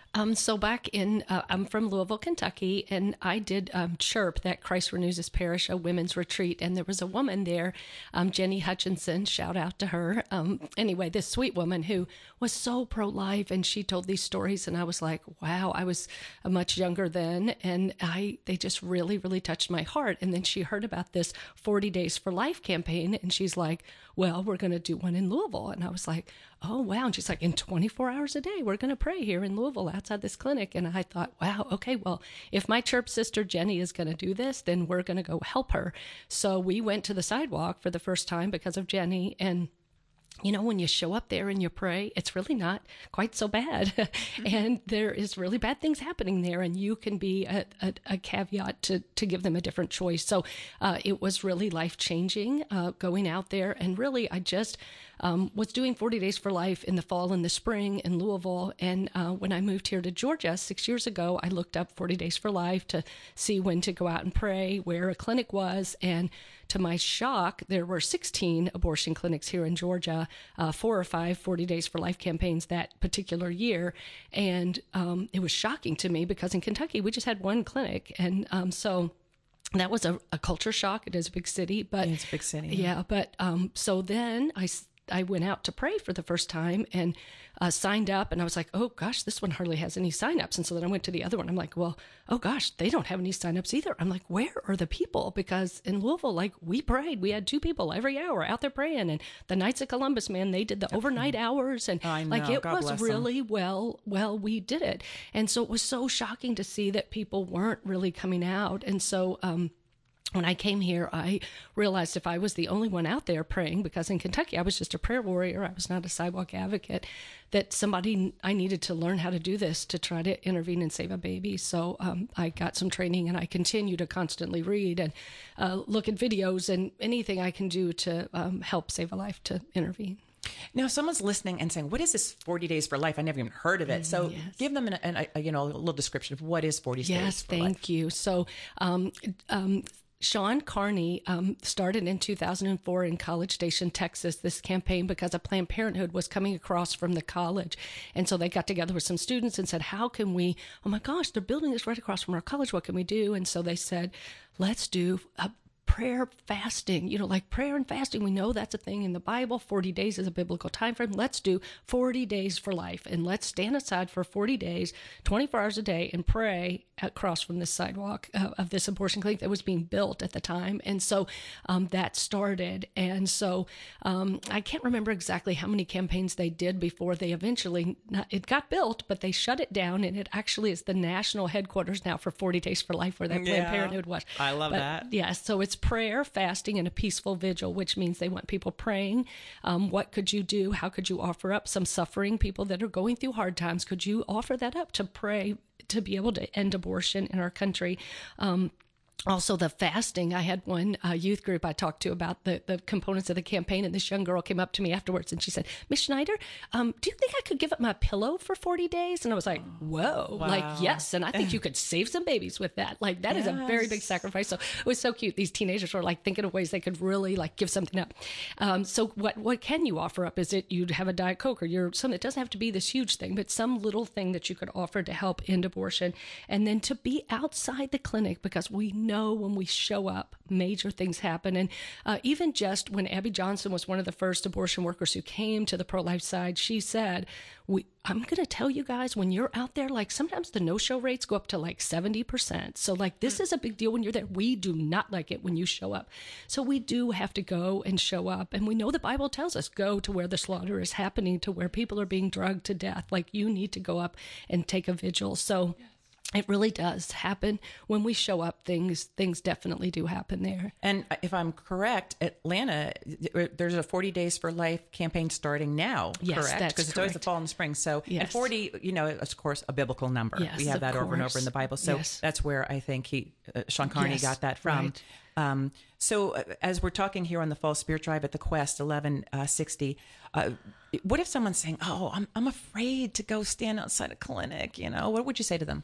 Um, so back in, uh, I'm from Louisville, Kentucky, and I did um, CHIRP, that Christ Renews His Parish, a women's retreat, and there was a woman there, um, Jenny Hutchinson, shout out to her. Um, anyway, this sweet woman who was so pro-life, and she told these stories, and I was like, wow, I was uh, much younger then, and I they just really, really touched my heart. And then she heard about this forty Days for Life campaign, and she's like, well, we're going to do one in Louisville. And I was like, oh, wow. And she's like, in twenty-four hours a day, we're going to pray here in Louisville outside this clinic. And I thought, wow, okay, well, if my CHIRP sister Jenny is going to do this, then we're going to go help her. So we went to the sidewalk for the first time because of Jenny. And you know, when you show up there and you pray, it's really not quite so bad. Mm-hmm. And there is really bad things happening there. And you can be a, a, a caveat to, to give them a different choice. So uh, it was really life-changing uh, going out there. And really, I just um, was doing forty Days for Life in the fall and the spring in Louisville. And uh, when I moved here to Georgia six years ago, I looked up forty Days for Life to see when to go out and pray, where a clinic was. And to my shock, there were sixteen abortion clinics here in Georgia, uh, four or five forty Days for Life campaigns that particular year. And um, it was shocking to me because in Kentucky, we just had one clinic. And um, so that was a, a culture shock. It is a big city. But yeah, it's a big city. Yeah, yeah but um, so then I I went out to pray for the first time and uh, signed up, and I was like, oh gosh, this one hardly has any signups. And so then I went to the other one. I'm like, well, oh gosh, they don't have any signups either. I'm like, where are the people? Because in Louisville, like we prayed, we had two people every hour out there praying. And the Knights of Columbus, man, they did the overnight hours, and I know. like it God was really them. well, well, we did it. And so it was so shocking to see that people weren't really coming out. And so, um, when I came here, I realized if I was the only one out there praying, because in Kentucky I was just a prayer warrior, I was not a sidewalk advocate, that somebody, I needed to learn how to do this to try to intervene and save a baby. So um, I got some training, and I continue to constantly read and uh, look at videos and anything I can do to um, help save a life, to intervene. Now, someone's listening and saying, what is this forty Days for Life? I never even heard of it. So yes. give them an, an, a, you know, a little description of what is forty yes, Days for Life. Yes, thank you. So um, um, Sean Carney um, started in two thousand four in College Station, Texas, this campaign because a Planned Parenthood was coming across from the college. And so they got together with some students and said, how can we, oh my gosh, they're building this right across from our college. What can we do? And so they said, let's do a prayer fasting, you know, like prayer and fasting. We know that's a thing in the Bible. forty days is a biblical time frame. Let's do forty Days for Life, and let's stand aside for forty days, twenty-four hours a day, and pray across from this sidewalk uh, of this abortion clinic that was being built at the time. And so um, that started. And so um, I can't remember exactly how many campaigns they did before they eventually, not, it got built, but they shut it down. And it actually is the national headquarters now for forty Days for Life, where that Planned yeah, Parenthood was. I love but, that. Yeah, so it's prayer, fasting, and a peaceful vigil, which means they want people praying. Um, what could you do? How could you offer up some suffering? People that are going through hard times, could you offer that up to pray to be able to end abortion in our country? Um, Also, the fasting. I had one uh, youth group I talked to about the, the components of the campaign, and this young girl came up to me afterwards and she said, Miss Schneider, um, do you think I could give up my pillow for forty days? And I was like, whoa, wow. like, yes. And I think you could save some babies with that. Like, that yes. is a very big sacrifice. So it was so cute. These teenagers were like thinking of ways they could really like give something up. Um, so what, what can you offer up? Is it you'd have a Diet Coke, or you're something? It doesn't have to be this huge thing, but some little thing that you could offer to help end abortion. And then to be outside the clinic, because we know when we show up, major things happen. And uh, even just when Abby Johnson was one of the first abortion workers who came to the pro-life side, she said, "We, I'm going to tell you guys, when you're out there, like sometimes the no-show rates go up to like seventy percent. So like this is a big deal when you're there. We do not like it when you show up. So we do have to go and show up. And we know the Bible tells us, go to where the slaughter is happening, to where people are being drugged to death. Like you need to go up and take a vigil." So it really does happen when we show up. Things things definitely do happen there. And if I'm correct, Atlanta, there's a forty Days for Life campaign starting now, yes, correct? That's Because it's always the fall and the spring. So, yes. and forty, you know, is of course a biblical number. Yes, we have that course. over and over in the Bible. So yes. that's where I think he, uh, Sean Carney yes, got that from. Right. Um, so uh, as we're talking here on the Fall Spirit Drive at the Quest eleven sixty, uh, what if someone's saying, oh, I'm, I'm afraid to go stand outside a clinic, you know, what would you say to them?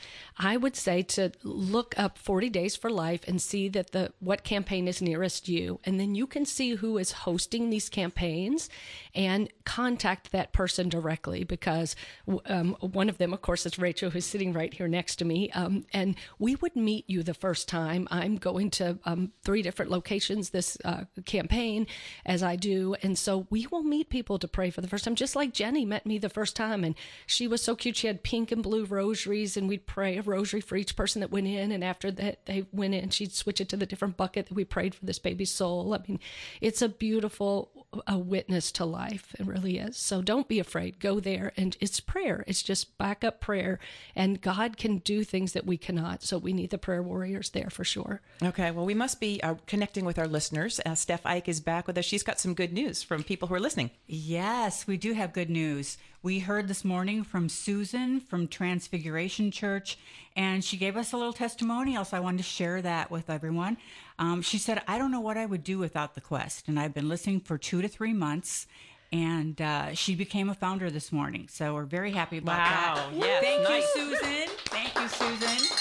I would say to look up forty Days for Life and see that the what campaign is nearest you, and then you can see who is hosting these campaigns and contact that person directly, because um, one of them, of course, is Rachel, who's sitting right here next to me, um, and we would meet you the first time. I'm going to um, three different locations this uh, campaign, as I do, and so we will meet people to pray for the first time, just like Jenny met me the first time, and she was so cute. She had pink and blue rosaries, and we'd pray a rosary for each person that went in, and after that they went in, she'd switch it to the different bucket that we prayed for this baby's soul. I mean, it's a beautiful a witness to life. It really is. So don't be afraid. Go there, and it's prayer. It's just backup prayer, and God can do things that we cannot. So we need the prayer warriors there for sure. Okay, well, we must be uh, connecting with our listeners. Uh, Steph Ike is back with us. She's got some good news from people who are listening. Yes, we do have good news. We heard this morning from Susan from Transfiguration Church, and she gave us a little testimonial, so I wanted to share that with everyone. Um, she said, I don't know what I would do without the Quest, and I've been listening for two to three months, and uh, she became a founder this morning, so we're very happy about wow. that. Yes, Thank nice. you, Susan. Thank you, Susan.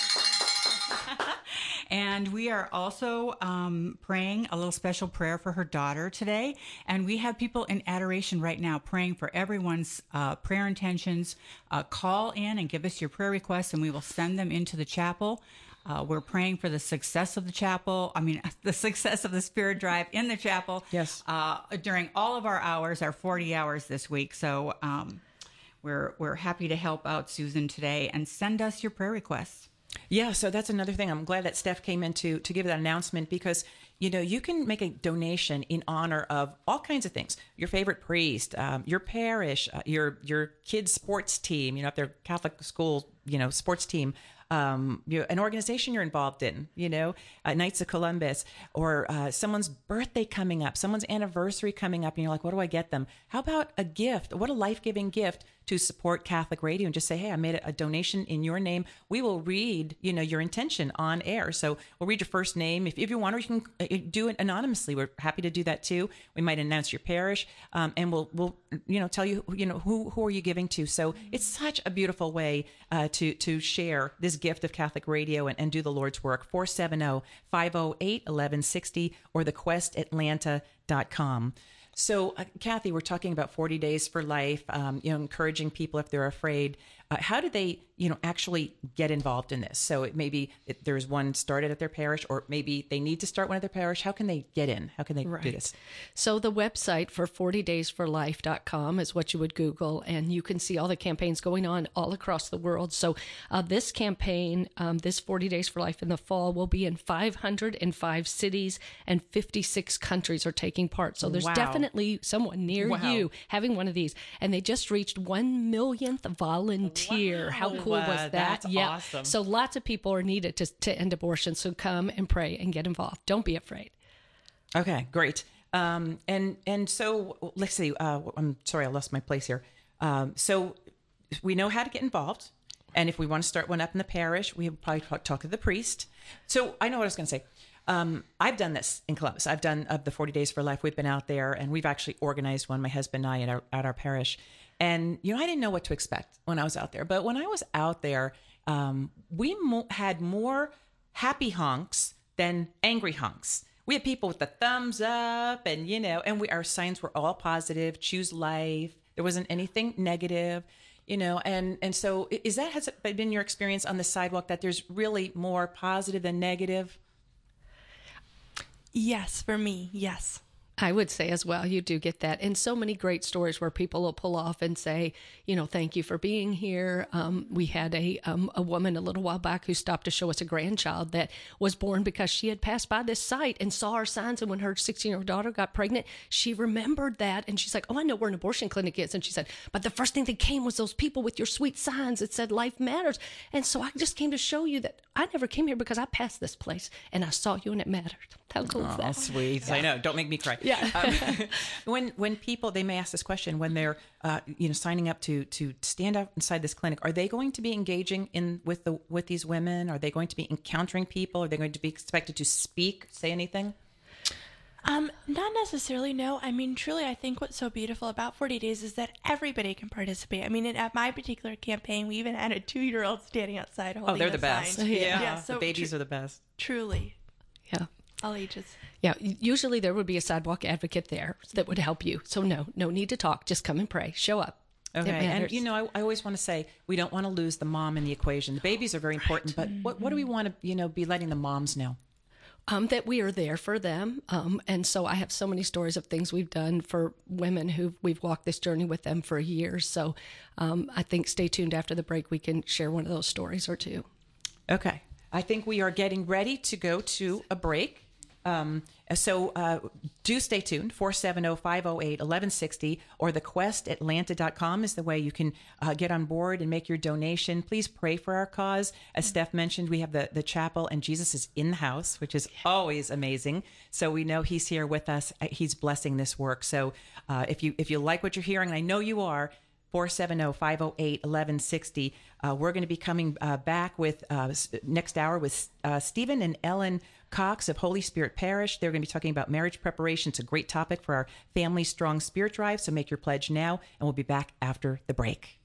And we are also um, praying a little special prayer for her daughter today. And we have people in adoration right now praying for everyone's uh, prayer intentions. Uh, call in and give us your prayer requests, and we will send them into the chapel. Uh, we're praying for the success of the chapel. I mean, the success of the Spirit Drive in the chapel. Yes. Uh, during all of our hours, our forty hours this week. So um, we're we're happy to help out Susan today, and send us your prayer requests. Yeah, so that's another thing. I'm glad that Steph came in to, to give that announcement, because, you know, you can make a donation in honor of all kinds of things. Your favorite priest, um, your parish, uh, your your kids' sports team, you know, if they're Catholic school, you know, sports team, um, you an organization you're involved in, you know, uh, Knights of Columbus, or uh, someone's birthday coming up, someone's anniversary coming up, and you're like, what do I get them? How about a gift? What a life-giving gift to support Catholic Radio, and just say, hey, I made a donation in your name. We will read, you know, your intention on air. So we'll read your first name. If, if you want, or you can do it anonymously. We're happy to do that too. We might announce your parish, um, and we'll, we'll, you know, tell you, you know, who, who are you giving to. So it's such a beautiful way uh, to, to share this gift of Catholic Radio and, and do the Lord's work. four seven zero, five zero eight, one one six zero or the quest atlanta dot com. So, uh, Kathy, we're talking about forty Days for Life, um, you know, encouraging people if they're afraid. Uh, how do they, you know, actually get involved in this? So it maybe it, there's one started at their parish, or maybe they need to start one at their parish. How can they get in? How can they right. do this? So the website for forty days for life dot com is what you would Google, and you can see all the campaigns going on all across the world. So uh, this campaign, um, this forty Days for Life in the fall, will be in five hundred five cities, and fifty-six countries are taking part. So there's Wow. definitely someone near Wow. you having one of these. And they just reached one millionth volunteer. Wow. How cool Wow, was that? that's yeah. awesome. So lots of people are needed to, to end abortion. So come and pray and get involved. Don't be afraid. Okay, great. Um, and and so let's see. Uh, I'm sorry, I lost my place here. Um, so we know how to get involved, and if we want to start one up in the parish, we probably talk, talk to the priest. So I know what I was going to say. Um, I've done this in Columbus. I've done of the forty Days for Life. We've been out there, and we've actually organized one, my husband and I, at our, at our parish. And, you know, I didn't know what to expect when I was out there. But when I was out there, um, we mo- had more happy honks than angry honks. We had people with the thumbs up, and, you know, and we our signs were all positive, choose life. There wasn't anything negative, you know. And, and so is that, has it been your experience on the sidewalk, that there's really more positive than negative? Yes, for me, yes. I would say as well, you do get that. And so many great stories where people will pull off and say, you know, thank you for being here. Um, we had a um, a woman a little while back who stopped to show us a grandchild that was born because she had passed by this site and saw our signs. And when her sixteen-year-old daughter got pregnant, she remembered that. And she's like, oh, I know where an abortion clinic is. And she said, but the first thing that came was those people with your sweet signs that said life matters. And so I just came to show you that I never came here because I passed this place and I saw you and it mattered. How cool is Oh, that? sweet. Yeah. I know. Don't make me cry. Yeah. um, when when people, they may ask this question when they're uh, you know signing up to to stand up inside this clinic, are they going to be engaging in with the with these women? Are they going to be encountering people? Are they going to be expected to speak, say anything? Um, not necessarily, no. I mean, truly, I think what's so beautiful about forty days is that everybody can participate. I mean, at my particular campaign, we even had a two-year-old standing outside holding Oh, they're a the best. sign. Yeah, yeah so the babies tr- are the best. Truly. Yeah. All ages. Yeah, usually there would be a sidewalk advocate there that would help you. So no, no need to talk. Just come and pray. Show up. Okay, and you know, I, I always want to say we don't want to lose the mom in the equation. The babies are very important, but what, what do we want to, you know, be letting the moms know? Um, that we are there for them. Um, and so I have so many stories of things we've done for women who we've walked this journey with them for years. So um, I think stay tuned after the break. We can share one of those stories or two. Okay. I think we are getting ready to go to a break. Um, so uh, do stay tuned. four seven zero, five zero eight, one one six zero or the quest atlanta dot com is the way you can uh, get on board and make your donation. Please pray for our cause. As Steph mentioned, we have the, the chapel and Jesus is in the house, which is always amazing. So we know he's here with us. He's blessing this work. So uh, if you if you like what you're hearing, and I know you are, four seven zero, five zero eight, one one six zero. Uh, we're going to be coming uh, back with uh, next hour with uh, Stephen and Ellen Cox of Holy Spirit Parish. They're going to be talking about marriage preparation. It's a great topic for our Family Strong Spirit Drive. So make your pledge now, and we'll be back after the break.